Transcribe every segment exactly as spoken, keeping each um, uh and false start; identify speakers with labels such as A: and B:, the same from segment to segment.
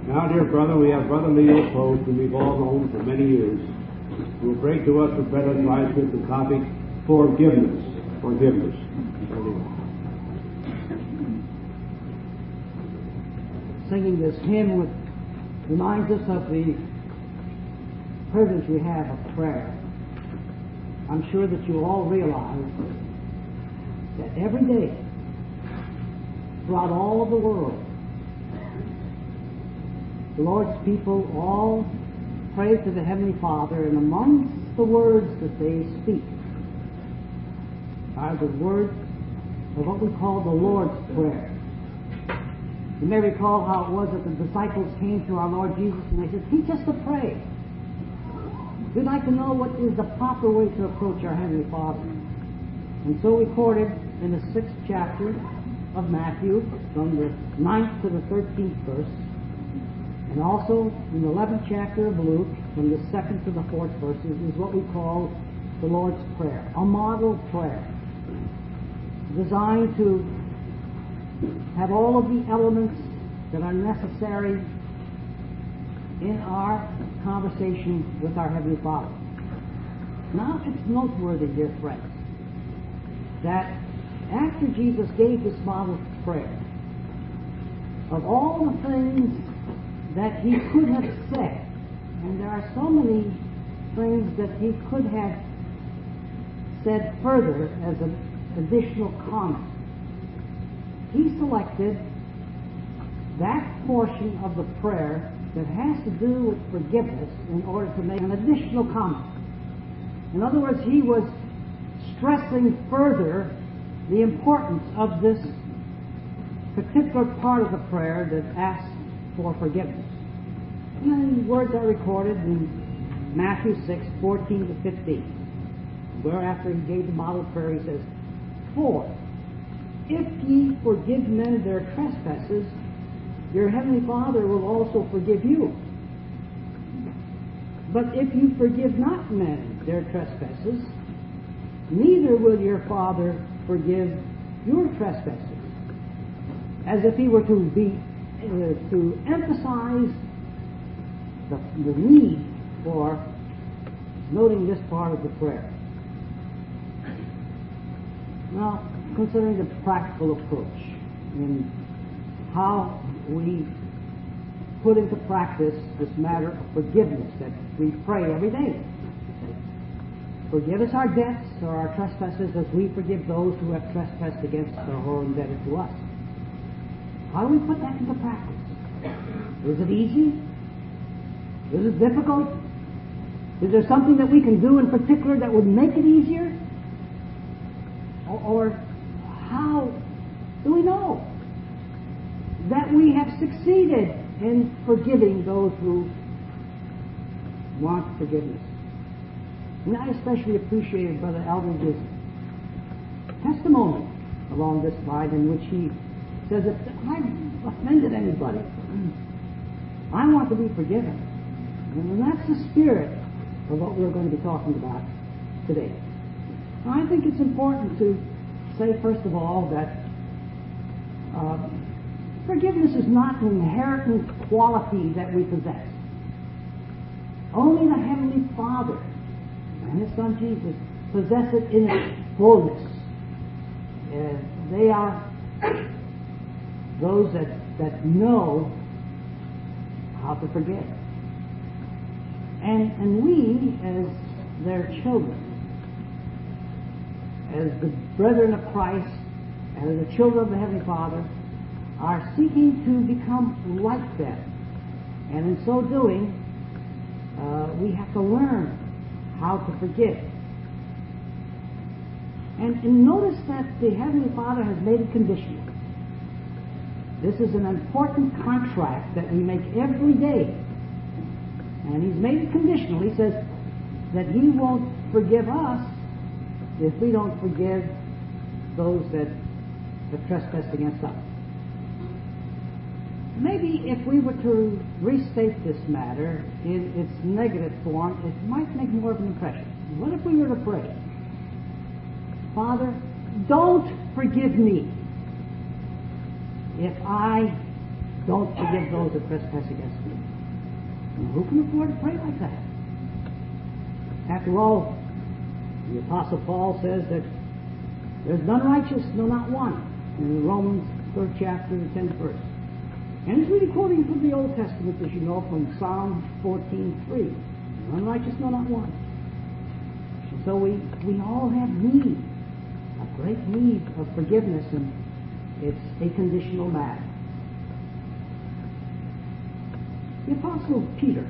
A: Now, dear brother, we have Brother Leo Post, whom we've all known for many years, who will break to us with better advisement the topic, forgiveness. Forgiveness.
B: Singing this hymn with, reminds us of the privilege we have of prayer. I'm sure that you all realize that every day, throughout all of the world, the Lord's people all pray to the Heavenly Father, and amongst the words that they speak are the words of what we call the Lord's Prayer. You may recall how it was that the disciples came to our Lord Jesus and they said, "Teach us to pray. We'd like to know what is the proper way to approach our Heavenly Father." And so recorded in the sixth chapter of Matthew, from the ninth to the thirteenth verse, and also in the eleventh chapter of Luke, from the second to the fourth verses, is what we call the Lord's Prayer, a model prayer, designed to have all of the elements that are necessary in our conversation with our Heavenly Father. Now, it's noteworthy, dear friends, that after Jesus gave this model prayer, of all the things that he could have said, and there are so many things that he could have said further as an additional comment, he selected that portion of the prayer that has to do with forgiveness in order to make an additional comment. In other words, he was stressing further the importance of this particular part of the prayer that asks for forgiveness. And then words are recorded in Matthew six, fourteen to fifteen, where after he gave the model prayer, he says, "For if ye forgive men their trespasses, your heavenly Father will also forgive you. But if you forgive not men their trespasses, neither will your Father forgive your trespasses." As if he were to be uh, to emphasize the, the need for noting this part of the prayer. Now, considering the practical approach in how we put into practice this matter of forgiveness that we pray every day. Forgive us our debts or our trespasses as we forgive those who have trespassed against us or who are indebted to us. How do we put that into practice? Is it easy? Is it difficult? Is there something that we can do in particular that would make it easier? Or, or how do we know that we have succeeded in forgiving those who want forgiveness? And I especially appreciated Brother Eldridge's testimony along this line, in which he says that I've offended anybody, I want to be forgiven. And that's the spirit of what we're going to be talking about today. I think it's important to say, first of all, that uh, forgiveness is not an inherent quality that we possess. Only the Heavenly Father and His Son Jesus possess it in its fullness. Uh, they are those that, that know how to forgive. And, and we, as their children, as the brethren of Christ, as the children of the Heavenly Father, are seeking to become like them. And in so doing, uh, we have to learn how to forgive. And, and notice that the Heavenly Father has made it conditional. This is an important contract that we make every day. And He's made it conditional. He says that He won't forgive us if we don't forgive those that have trespassed against us. Maybe if we were to restate this matter in its negative form, it might make more of an impression. What if we were to pray, "Father, don't forgive me if I don't forgive those that trespass against me. And who can afford to pray like that? After all, the Apostle Paul says that there's none righteous, no, not one, in Romans third chapter, the tenth verse. And he's really quoting from the Old Testament, as you know, from Psalm fourteen three. None righteous, no, not one. And so we, we all have need, a great need of forgiveness, and it's a conditional matter. The Apostle Peter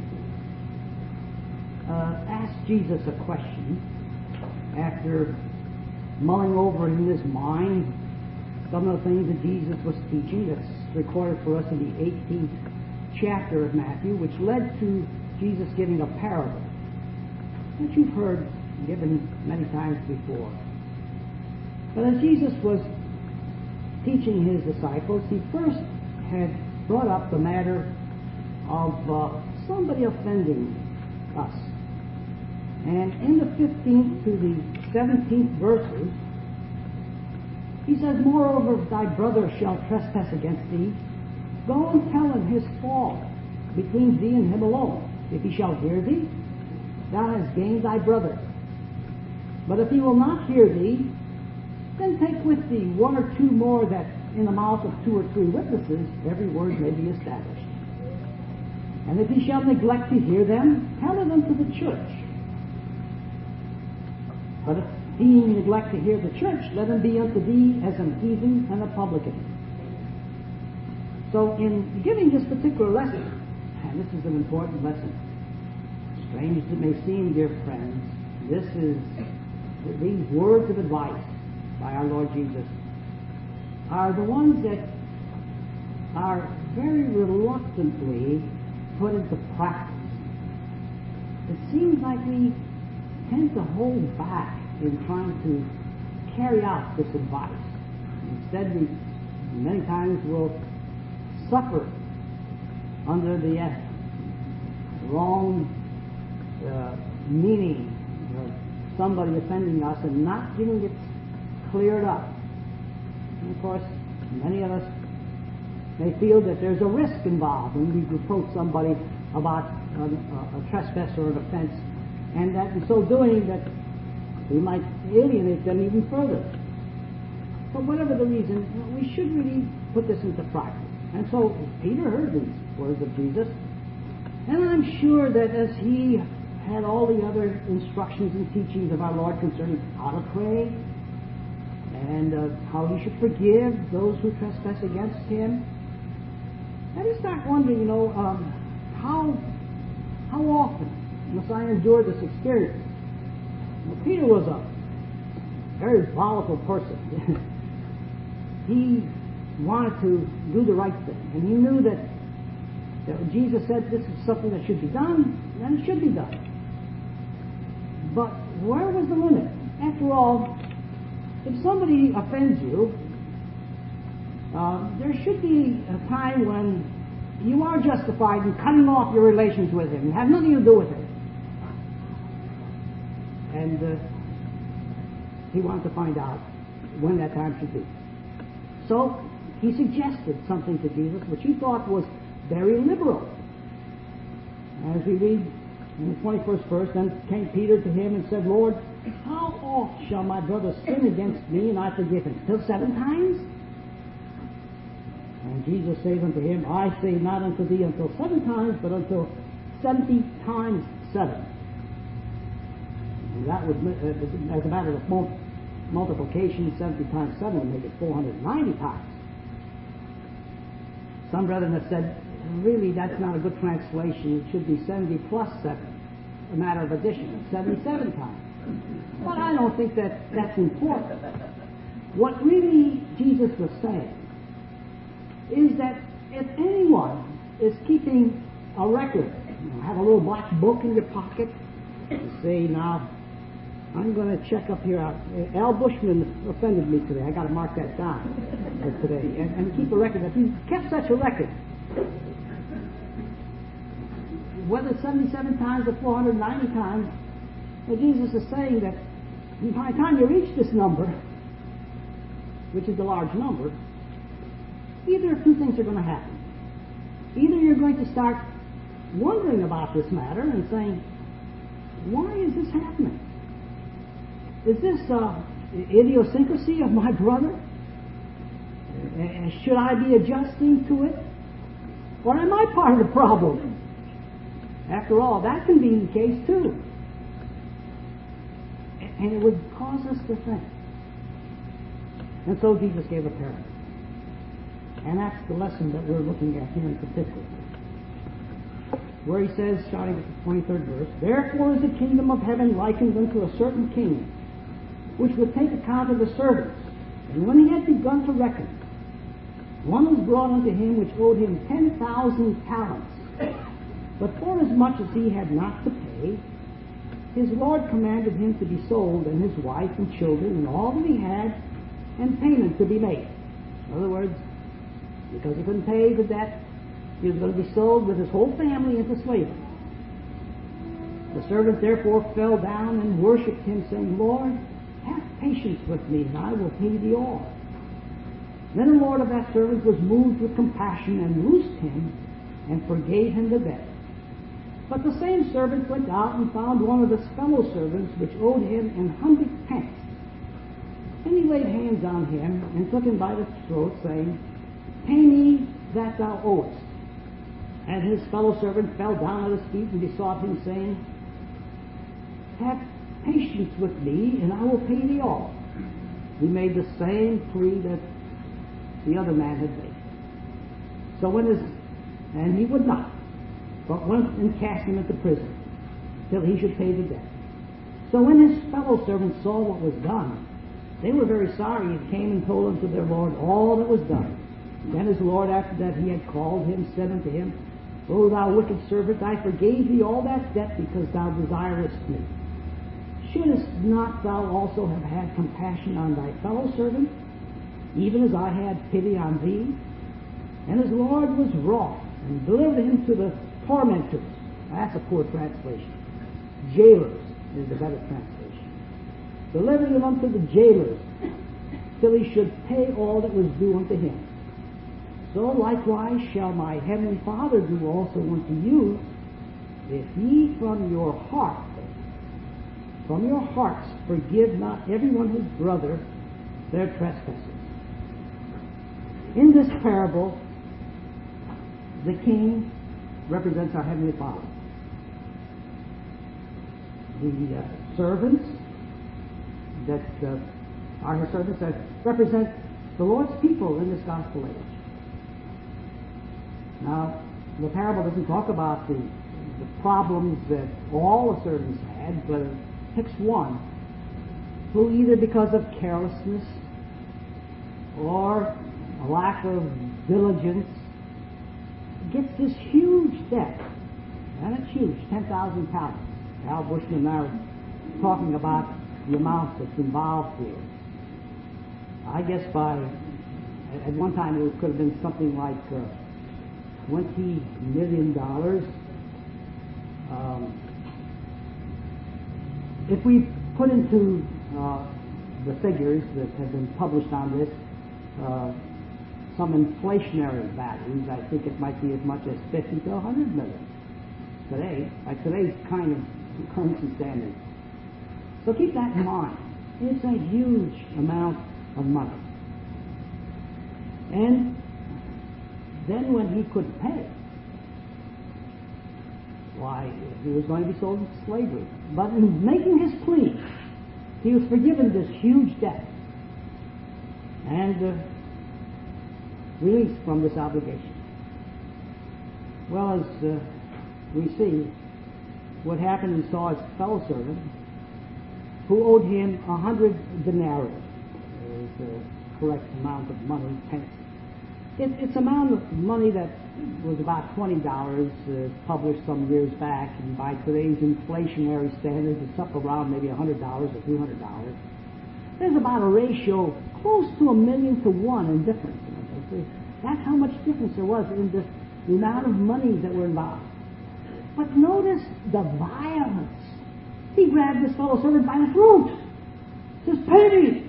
B: uh, asked Jesus a question after mulling over in his mind some of the things that Jesus was teaching. That's recorded for us in the eighteenth chapter of Matthew, which led to Jesus giving a parable that you've heard given many times before. But as Jesus was teaching his disciples, he first had brought up the matter of uh, somebody offending us. And in the fifteenth to the seventeenth verses, he says, moreover, if thy brother shall trespass against thee, go and tell him his fault between thee and him alone. If he shall hear thee, thou hast gained thy brother. But if he will not hear thee, then take with thee one or two more, that in the mouth of two or three witnesses every word may be established. And if he shall neglect to hear them, tell it unto the church. But if he neglect to hear the church, let him be unto thee as an heathen and a publican. So in giving this particular lesson, and this is an important lesson, strange as it may seem, dear friends, this is these words of advice by our Lord Jesus are the ones that are very reluctantly put into practice. It seems like we tend to hold back in trying to carry out this advice. Instead, we many times will suffer under the uh, wrong uh, meaning of somebody offending us and not getting it cleared up. And of course, many of us may feel that there's a risk involved when we reproach somebody about a, a, a trespass or an offense, and that in so doing that we might alienate them even further. But whatever the reason, you know, we should really put this into practice. And so Peter heard these words of Jesus, and I'm sure that as he had all the other instructions and teachings of our Lord concerning how to pray and uh, how he should forgive those who trespass against him, and he started wondering, you know, um, how how often must I endure this experience? Well, Peter was a very volatile person. He wanted to do the right thing, and he knew that, that when Jesus said this is something that should be done, then it should be done. But where was the limit? After all, if somebody offends you, uh, there should be a time when you are justified in cutting off your relations with him and have nothing to do with him. And uh, he wanted to find out when that time should be. So he suggested something to Jesus which he thought was very liberal. As we read in the twenty-first verse, then came Peter to him and said, Lord, how oft shall my brother sin against me and I forgive him? Till seven times? And Jesus said unto him, I say not unto thee until seven times, but until seventy times seven. And that would, as a matter of multiplication, seventy times seven would make it four hundred ninety times. Some brethren have said, really, that's not a good translation. It should be seventy plus seven, a matter of addition, seventy-seven times. But I don't think that that's important. What really Jesus was saying is that if anyone is keeping a record, you know, have a little black book in your pocket, and say, now, I'm going to check up here. Al Bushman offended me today. I got to mark that down for today. And, and keep a record. If you kept such a record, whether seventy-seven times or four hundred ninety times, well, Jesus is saying that by the time you reach this number, which is a large number, either of two things are going to happen. Either you're going to start wondering about this matter and saying, why is this happening? Is this uh, idiosyncrasy of my brother? Uh, should I be adjusting to it? Or am I part of the problem? After all, that can be the case too. And it would cause us to think. And so Jesus gave a parable. And that's the lesson that we're looking at here in particular. Where he says, starting at the twenty-third verse, "Therefore is the kingdom of heaven likened unto a certain king, which would take account of the servants. And when he had begun to reckon, one was brought unto him which owed him ten thousand talents. But forasmuch as he had not to pay, his Lord commanded him to be sold, and his wife and children, and all that he had, and payment to be made." In other words, because he couldn't pay the debt, he was going to be sold with his whole family into slavery. The servant therefore fell down and worshipped him, saying, "Lord, have patience with me, and I will pay thee all." Then the Lord of that servant was moved with compassion, and loosed him, and forgave him the debt. But the same servant went out and found one of his fellow servants, which owed him an hundred pence. And he laid hands on him, and took him by the throat, saying, "Pay me that thou owest." And his fellow servant fell down at his feet and besought him, saying, "Have patience with me, and I will pay thee all." He made the same plea that the other man had made. So when his, and he would not, but went and cast him into prison, till he should pay the debt. So when his fellow servants saw what was done, they were very sorry, and came and told unto their Lord all that was done. Then his Lord, after that he had called him, said unto him, "O thou wicked servant, I forgave thee all that debt, because thou desirest me. Shouldest not thou also have had compassion on thy fellow servant, even as I had pity on thee?" And his Lord was wroth, and delivered him to the tormentors. That's a poor translation. Jailers is the better translation. Delivered him unto the jailers, till he should pay all that was due unto him. So likewise shall my heavenly Father do also unto you, if ye from your heart, from your hearts, forgive not everyone his brother their trespasses. In this parable, the king represents our heavenly Father. The uh, servants that uh, are his servants that represent the Lord's people in this gospel age. Now, the parable doesn't talk about the, the problems that all the servants had, but it picks one who, either because of carelessness or a lack of diligence, gets this huge debt. And it's huge, ten thousand talents. Al Bushman and I are talking about the amount that's involved here. I guess by, at one time it could have been something like uh, twenty million dollars. Um, if we put into uh, the figures that have been published on this uh, some inflationary values, I think it might be as much as fifty to a hundred million today, by today's kind of currency standards. So keep that in mind. It's a huge amount of money. And then when he couldn't pay, why, he was going to be sold into slavery. But in making his plea, he was forgiven this huge debt and uh, released from this obligation. Well, as uh, we see, what happened, he saw his fellow servant who owed him a hundred denarii. Is the correct amount of money, pence. It, it's an amount of money that was about twenty dollars, uh, published some years back, and by today's inflationary standards, it's up around maybe a hundred dollars or two hundred dollars. There's about a ratio close to a million to one in difference. You know, that's how much difference there was in the, the amount of money that were involved. But notice the violence. He grabbed this fellow servant by the throat. Says, "Pay me."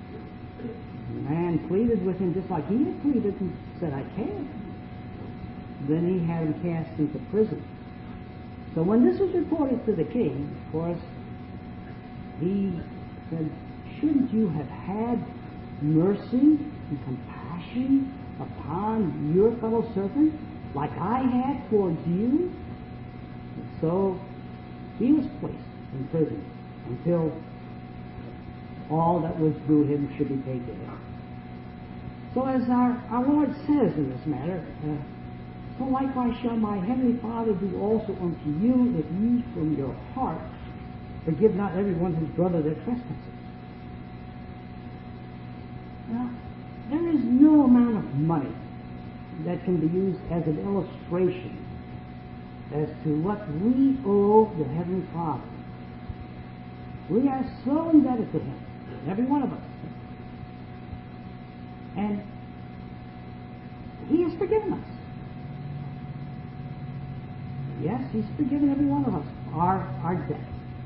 B: The man pleaded with him just like he had pleaded and said, "I can't." then he had him cast into prison. So when this was reported to the king, of course, he said, shouldn't you have had mercy and compassion upon your fellow servant like I had towards you? And so he was placed in prison until all that was due him should be paid to him. So as our, our Lord says in this matter, uh, so likewise shall my heavenly Father do also unto you, if ye from your heart forgive not every one his brother their trespasses. Now, there is no amount of money that can be used as an illustration as to what we owe the Heavenly Father. We are so indebted to Him, every one of us. And He has forgiven us. Yes, He's forgiven every one of us our, our debt.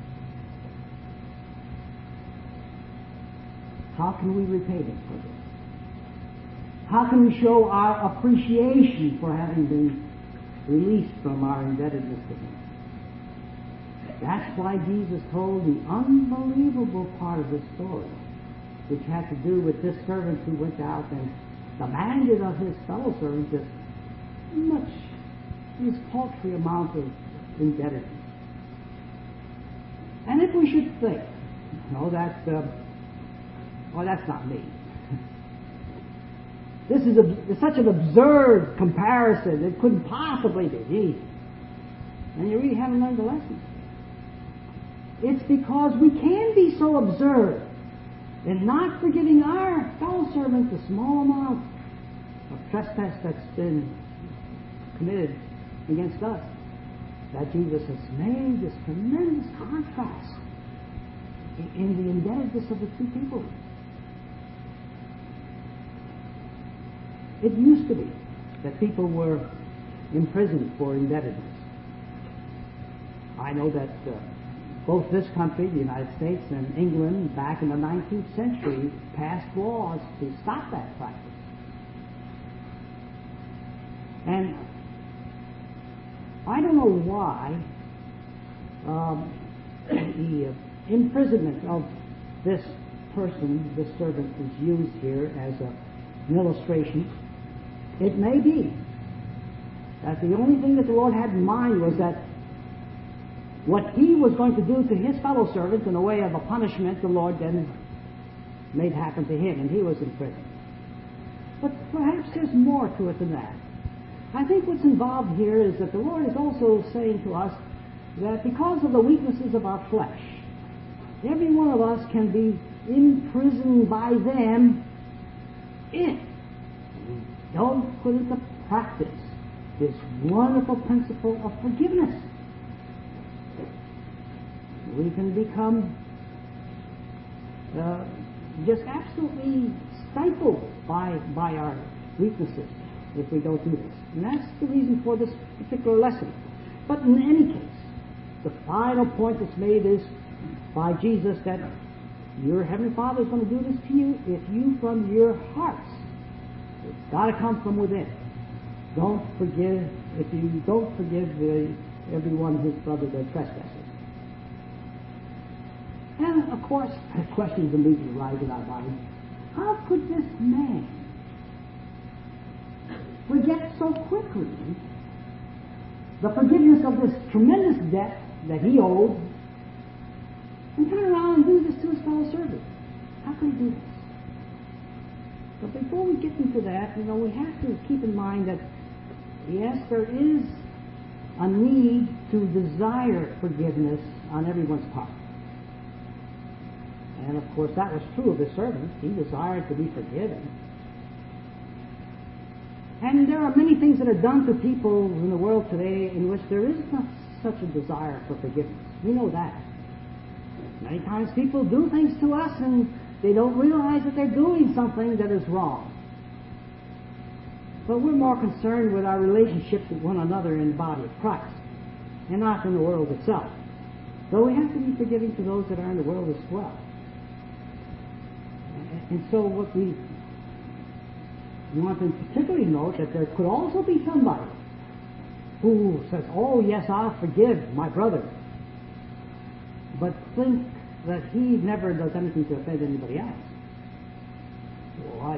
B: How can we repay Him for this? How can we show our appreciation for having been released from our indebtedness to Him? That's why Jesus told the unbelievable part of the story, which had to do with this servant who went out and demanded of his fellow servants this much, this paltry amount of indebtedness. And if we should think, you know, that, uh, well, that's not me. This is a, such an absurd comparison. It couldn't possibly be me. And you really haven't learned the lesson. It's because we can be so absurd in not forgiving our fellow servant the small amount of trespass that's been committed against us, that Jesus has made this tremendous contrast in, in the indebtedness of the two people. It used to be that people were imprisoned for indebtedness. I know that uh, both this country, the United States, and England, back in the nineteenth century, passed laws to stop that practice. And I don't know why um, the uh, imprisonment of this person, this servant, is used here as a, an illustration. It may be that the only thing that the Lord had in mind was that what He was going to do to His fellow servants in the way of a punishment, the Lord then made happen to Him, and He was in prison. But perhaps there's more to it than that. I think what's involved here is that the Lord is also saying to us that because of the weaknesses of our flesh, every one of us can be imprisoned by them if we don't put into practice this wonderful principle of forgiveness. We can become uh, just absolutely stifled by, by our weaknesses if we don't do this. And that's the reason for this particular lesson. But in any case, the final point that's made is by Jesus that your Heavenly Father is going to do this to you if you from your hearts, it's got to come from within. Don't forgive, if you don't forgive the, everyone his brother their trespasses. And of course, questions immediately rise in our minds. How could this man forget so quickly the forgiveness of this tremendous debt that he owed and turn around and do this to his fellow servant? How could he do this? But before we get into that, you know, we have to keep in mind that, yes, there is a need to desire forgiveness on everyone's part. And of course, that was true of the servant. He desired to be forgiven. And there are many things that are done to people in the world today in which there is not such a desire for forgiveness. We know that. Many times people do things to us and they don't realize that they're doing something that is wrong. But we're more concerned with our relationships with one another in the body of Christ and not in the world itself. So we have to be forgiving to those that are in the world as well. And so what we want to particularly note that there could also be somebody fool says, oh yes, I'll forgive my brother, but think that he never does anything to offend anybody else. Well, I,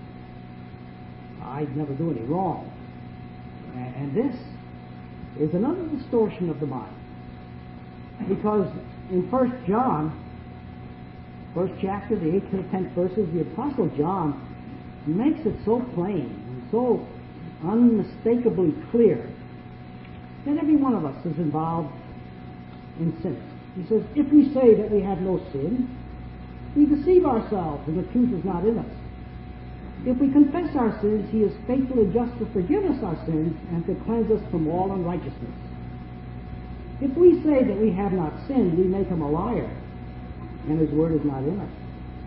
B: I never do any wrong. And this is another distortion of the mind. Because in First John, first chapter, the eighth to the tenth verses, the Apostle John makes it so plain and so unmistakably clear that every one of us is involved in sin. He says, if we say that we have no sin, we deceive ourselves and the truth is not in us. If we confess our sins, he is faithful and just to forgive us our sins and to cleanse us from all unrighteousness. If we say that we have not sinned, we make him a liar, and his word is not in us.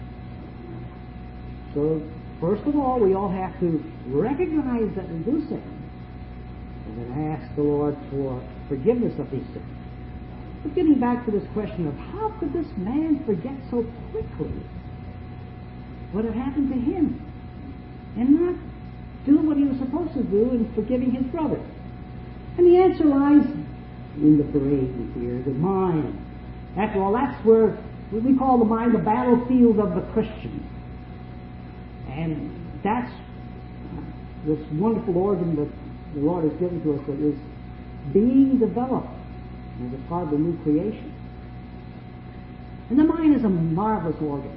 B: So, first of all, we all have to recognize that we do sin, and then ask the Lord for forgiveness of these sins. But getting back to this question of how could this man forget so quickly what had happened to him and not do what he was supposed to do in forgiving his brother? And the answer lies in the brain here, the mind. After all, that's where we call the mind the battlefield of the Christian. And that's this wonderful organ that the Lord has given to us that is being developed as a part of the new creation. And the mind is a marvelous organ.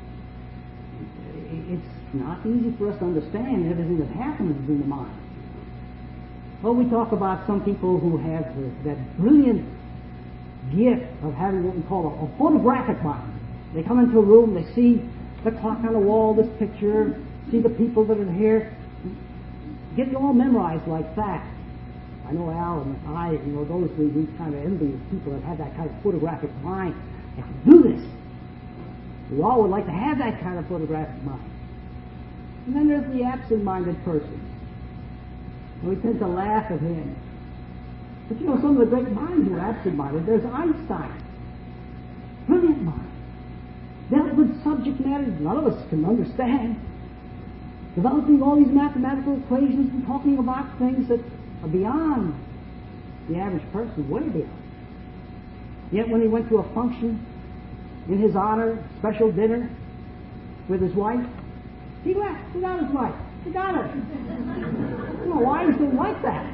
B: It's not easy for us to understand everything that happens in the mind. Well, we talk about some people who have the, that brilliant gift of having what we call a, a photographic mind. They come into a room, they see the clock on the wall, this picture, see the people that are here, get it all memorized like that. I know Al and I, you know, those we, we kind of envy the people that have that kind of photographic mind and can do this. We all would like to have that kind of photographic mind. And then there's the absent-minded person. And we tend to laugh at him. But you know, some of the great minds were absent-minded. There's Einstein. Brilliant mind. Dealt with subject matter none of us can understand. Developing all these mathematical equations and talking about things that are beyond the average person, way beyond. Yet when he went to a function in his honor, special dinner with his wife, he left without his wife. Forgot her. I don't know why he's so like that.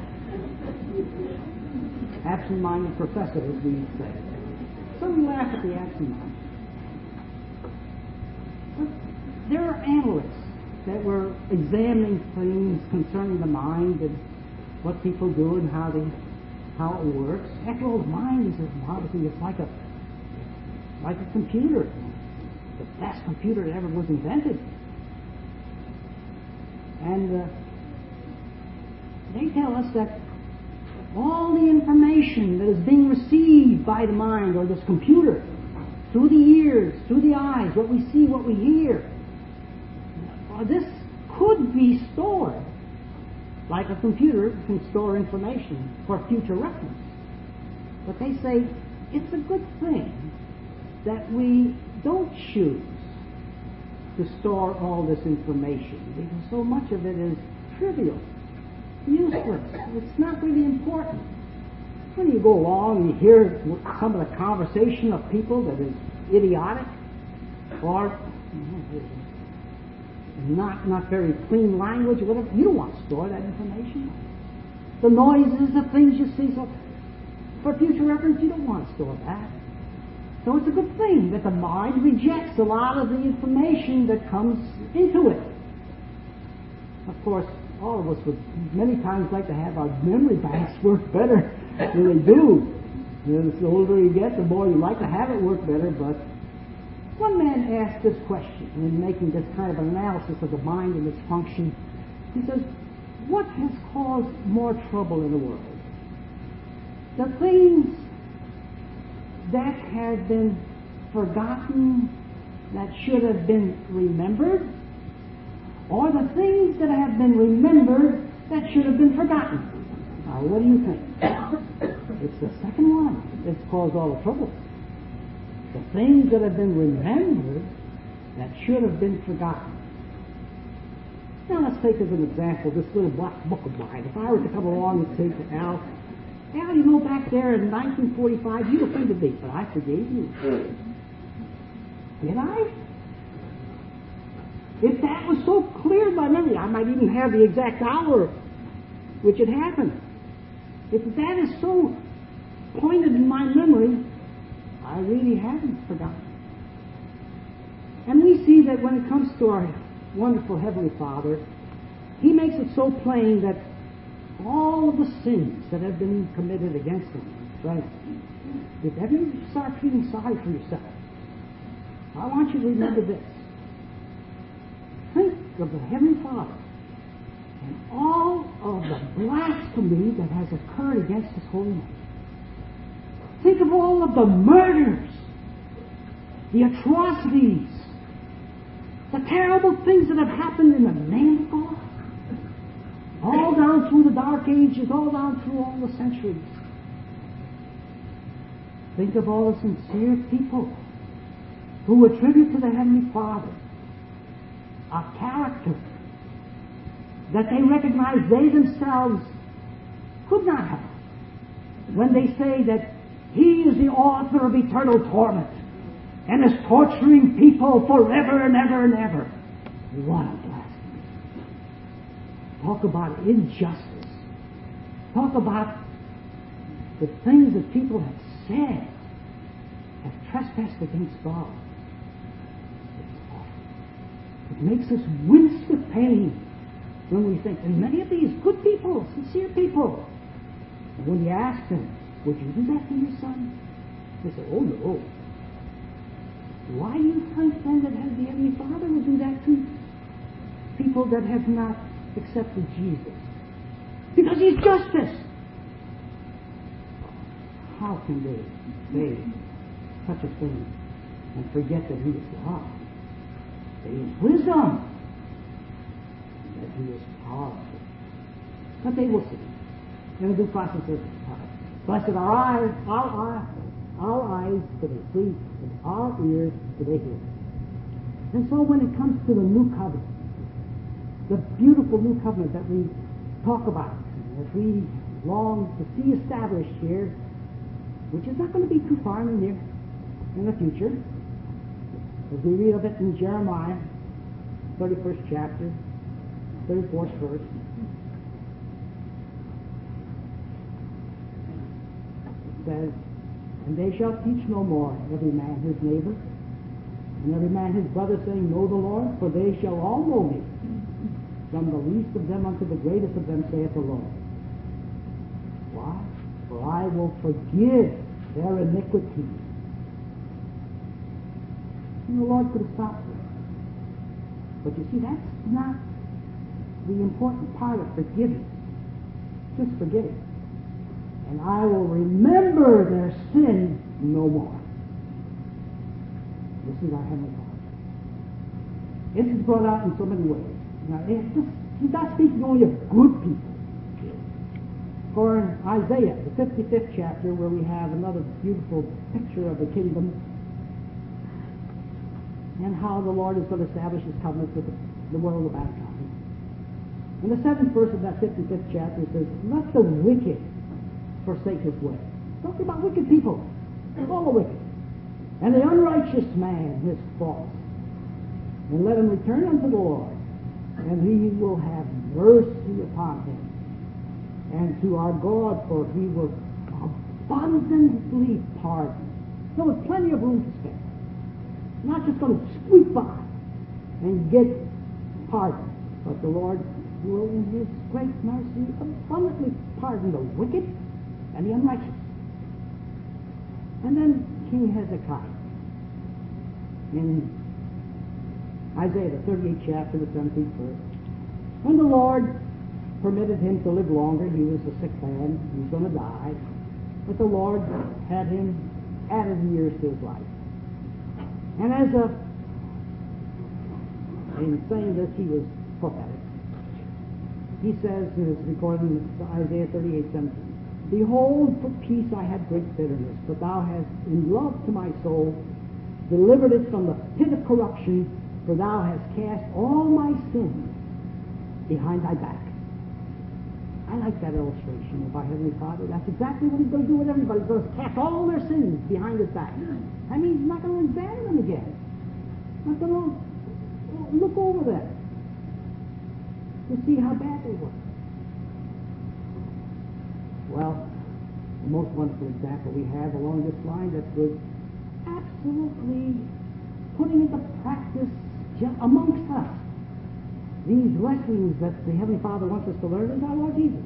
B: Absent-minded professor, as we say. So we laugh at the absent-minded. But there are analysts that were examining things concerning the mind and what people do and how they, how it works. After all, the mind is a marvelous thing. It's like a, like a computer, the best computer that ever was invented. And uh, they tell us that all the information that is being received by the mind or this computer, through the ears, through the eyes, what we see, what we hear, uh, this could be stored like a computer can store information for future reference. But they say it's a good thing that we don't choose to store all this information, because so much of it is trivial, useless. It's not really important. When you go along and you hear some of the conversation of people that is idiotic or not not very clean language or whatever, you don't want to store that information. The noises, the things you see, so for future reference, you don't want to store that. So it's a good thing that the mind rejects a lot of the information that comes into it. Of course, all of us would many times like to have our memory banks work better than they do. And the older you get, the more you like to have it work better. But one man asked this question in making this kind of analysis of the mind and its function. He says, what has caused more trouble in the world? The things that have been forgotten that should have been remembered, or the things that have been remembered that should have been forgotten? Now, what do you think? It's the second one that's caused all the trouble. The things that have been remembered that should have been forgotten. Now, let's take as an example this little black book of mine. If I were to come along and say to Al, Well, you know, back there in nineteen forty-five, you offended me, but I forgave you. Did I? If that was so clear in my memory, I might even have the exact hour which it happened. If that is so pointed in my memory, I really haven't forgotten. And we see that when it comes to our wonderful Heavenly Father, He makes it so plain that all of the sins that have been committed against Him, friends, if ever you start feeling sorry for yourself, I want you to remember this. Think of the Heavenly Father and all of the blasphemy that has occurred against His holy name. Think of all of the murders, the atrocities, the terrible things that have happened in the name of God. All down through the dark ages, all down through all the centuries. Think of all the sincere people who attribute to the Heavenly Father a character that they recognize they themselves could not have, when they say that He is the author of eternal torment and is torturing people forever and ever and ever. What a blasphemy. Talk about injustice. Talk about the things that people have said have trespassed against God. It makes us wince with pain when we think, and many of these good people, sincere people, and when you ask them, would you do that to your son? They say, oh no. Why do you think then that the Heavenly Father would do that to people that have not accepted Jesus? Because He's justice. How can they say such a thing and forget that He is God? That He is wisdom, that He is powerful. But they will see. In the due process of time. Blessed are our eyes, our eyes, our eyes for they see, and our ears for they hear. And so when it comes to the new covenant, the beautiful new covenant that we talk about, that we long to see established here, which is not going to be too far in the near, in the future, as we read of it in Jeremiah, thirty-first chapter, thirty-fourth verse. It says, and they shall teach no more every man his neighbor, and every man his brother, saying, know the Lord, for they shall all know me, from the least of them unto the greatest of them, saith the Lord. Why? For I will forgive their iniquities. And the Lord could have stopped it. But you see, that's not the important part of forgiving. Just forget it. And I will remember their sin no more. This is our Heavenly Father. This is brought out in so many ways. Now, this, he's not speaking only of good people. For in Isaiah, the fifty-fifth chapter, where we have another beautiful picture of the kingdom and how the Lord is going to establish His covenant with the, the world of mankind. In the seventh verse of that fifty-fifth chapter, it says, let the wicked forsake his way. Talking about wicked people. All the wicked. And the unrighteous man his faults. And let him return unto the Lord, and He will have mercy upon him. And to our God, for He will abundantly pardon. So with plenty of room to spare. Not just going to squeak by and get pardon, but the Lord will, in His great mercy, abundantly pardon the wicked and the unrighteous. And then King Hezekiah, in Isaiah, the thirty-eighth chapter, the seventeenth verse, when the Lord permitted him to live longer, he was a sick man, he was going to die, but the Lord had him added years to his life. And as a, in saying this, he was prophetic. He says, in his recording of Isaiah thirty-eight seventeen, behold, for peace I had great bitterness, but thou hast in love to my soul delivered it from the pit of corruption, for thou hast cast all my sins behind thy back. I like that illustration of our Heavenly Father. That's exactly what He's going to do with everybody. He's going to cast all their sins behind His back. That means He's not going to examine them again. Not going to look over them to see how bad they were. Well, the most wonderful example we have along this line that was absolutely putting into practice amongst us these lessons that the Heavenly Father wants us to learn is our Lord Jesus.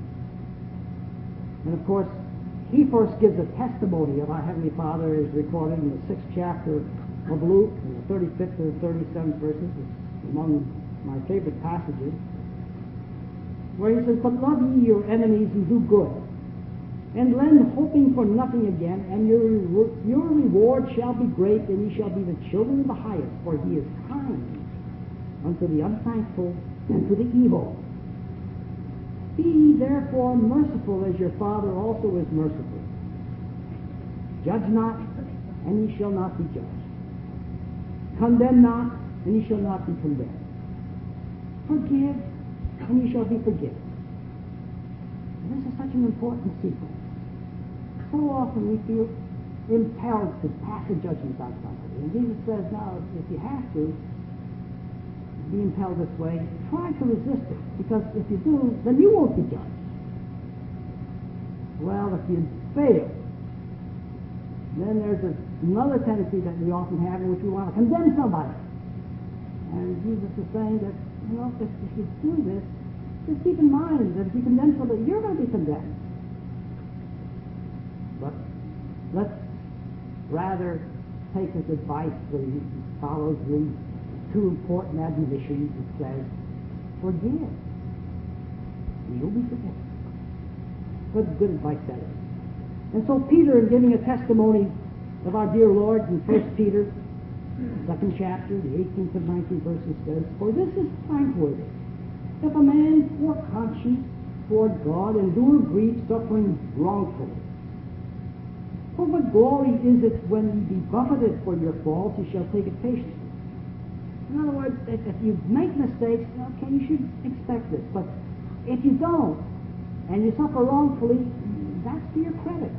B: And of course, He first gives a testimony of our Heavenly Father, is recorded in the sixth chapter of Luke, in the thirty-fifth to the thirty-seventh verses. It's among my favorite passages, where He says, "But love ye your enemies and do good, and lend, hoping for nothing again, and your, your reward shall be great, and ye shall be the children of the highest, for He is kind unto the unthankful and to the evil. Be ye therefore merciful, as your Father also is merciful. Judge not, and ye shall not be judged. Condemn not, and ye shall not be condemned. Forgive, and ye shall be forgiven." And this is such an important sequence. So often we feel impelled to pass a judgment on somebody. And Jesus says, now, if you have to be impelled this way, try to resist it, because if you do, then you won't be judged. Well, if you fail, then there's a, another tendency that we often have in which we want to condemn somebody. And Jesus is saying that, you know, if, if you do this, just keep in mind that if you condemn somebody, you're going to be condemned. But let's rather take his advice that he follows the two important admonitions. It says, forgive. You'll be forgiven. What good advice that is. And so Peter, in giving a testimony of our dear Lord in First Peter, second chapter, the eighteenth and nineteenth verses says, "For this is thankworthy, if a man for conscience toward God endure grief, suffering wrongfully. For what glory is it when ye be buffeted for your faults, ye shall take it patiently." In other words, if, if you make mistakes, okay, you should expect this. But if you don't, and you suffer wrongfully, that's to your credit.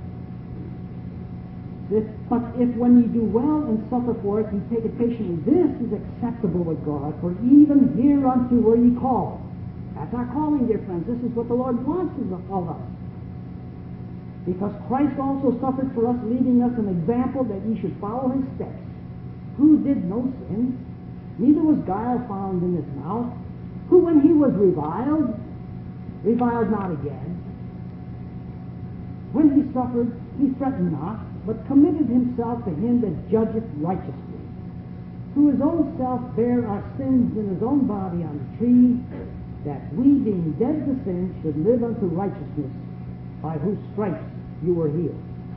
B: If, but if when you do well and suffer for it, you take it patiently, this is acceptable with God, for even hereunto were ye called. That's our calling, dear friends. This is what the Lord wants of us. Because Christ also suffered for us, leaving us an example that ye should follow his steps, who did no sin, neither was guile found in his mouth, who when he was reviled, reviled not again. When he suffered, he threatened not, but committed himself to him that judgeth righteously, who his own self bare our sins in his own body on the tree, that we, being dead to sin, should live unto righteousness, by whose stripes you were healed.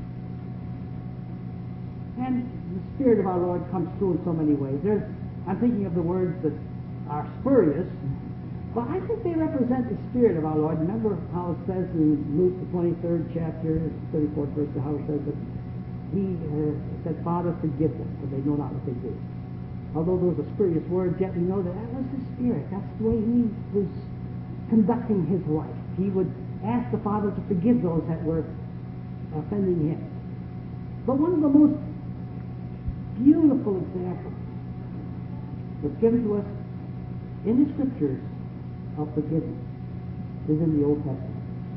B: And the Spirit of our Lord comes through in so many ways. There's, I'm thinking of the words that are spurious, but I think they represent the Spirit of our Lord. Remember how it says in Luke, the twenty-third chapter, thirty-fourth verse, how it says that he uh, said, "Father, forgive them, for they know not what they do." Although those are spurious words, yet we know that that was the Spirit. That's the way he was conducting his life. He would ask the Father to forgive those that were offending him. But one of the most beautiful examples that's given to us in the Scriptures of forgiveness is in the Old Testament.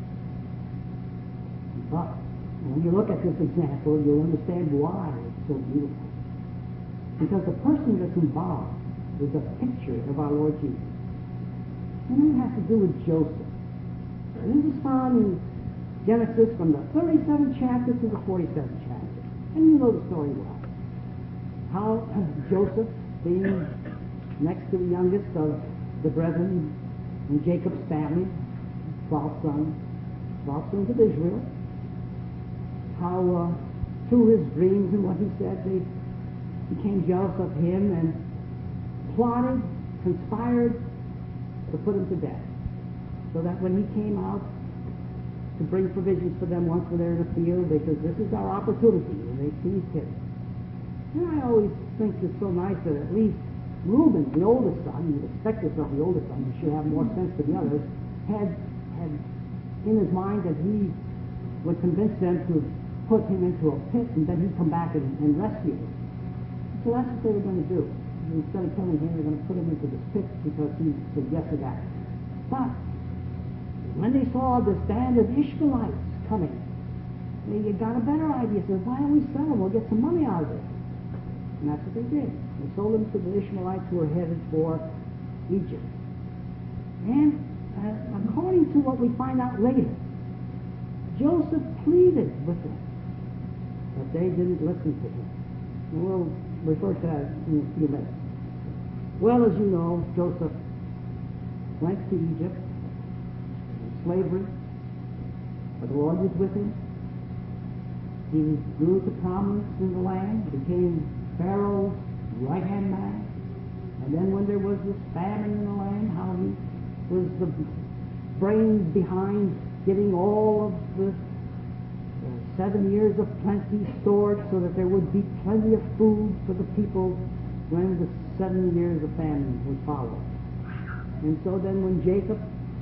B: But when you look at this example, you'll understand why it's so beautiful. Because the person that's involved is a picture of our Lord Jesus. And it has to do with Joseph. And this is found in Genesis from the thirty-seventh chapter to the forty-seventh chapter. And you know the story well. How Joseph, being next to the youngest of the brethren in Jacob's family, twelve sons, twelve sons of Israel, how uh, through his dreams and what he said, they became jealous of him and plotted, conspired to put him to death. So that when he came out to bring provisions for them once when they're in the field, they said, "This is our opportunity," and they seized him. And I always think it's so nice that at least Reuben, the oldest son, you'd expect this of the oldest son, he should have more sense than the others, had had in his mind that he would convince them to put him into a pit and then he'd come back and, and rescue him. So that's what they were going to do. Instead of killing him, they're going to put him into this pit because he said yes to that. But when they saw this band of Ishmaelites coming, they got a better idea. Said, why don't we sell them? We'll get some money out of it. And that's what they did. They sold them to the Ishmaelites who were headed for Egypt. And uh, according to what we find out later, Joseph pleaded with them, but they didn't listen to him. And we'll refer to that in a few minutes. Well, as you know, Joseph went to Egypt in slavery, but the Lord was with him. He grew to prominence in the land, became Pharaoh's right-hand man. And then when there was this famine in the land, how he was the brains behind getting all of the uh, seven years of plenty stored so that there would be plenty of food for the people when the seven years of famine would follow. And so then when Jacob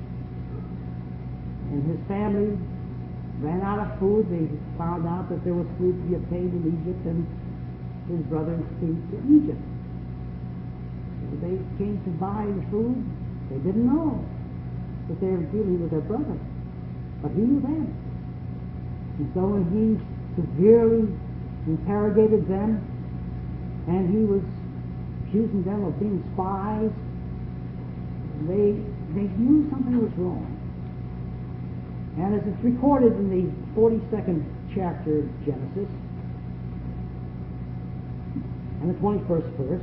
B: and his family ran out of food, they found out that there was food to be obtained in Egypt, and his brothers came to Egypt. So they came to buy the food. They didn't know that they were dealing with their brother, but he knew them. And so when he severely interrogated them, and he was accusing them of being spies, they, they knew something was wrong. And as it's recorded in the forty-second chapter of Genesis, and the twenty-first verse,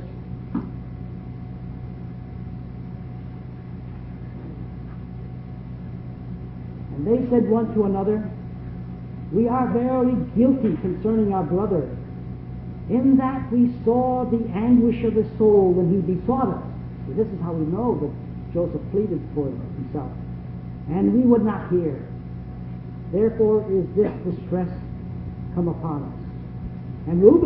B: and they said one to another, we are verily guilty concerning our brother, in that we saw the anguish of his soul when he besought us. So this is how we know that Joseph pleaded for himself. And we would not hear. Therefore is this distress come upon us. And Reuben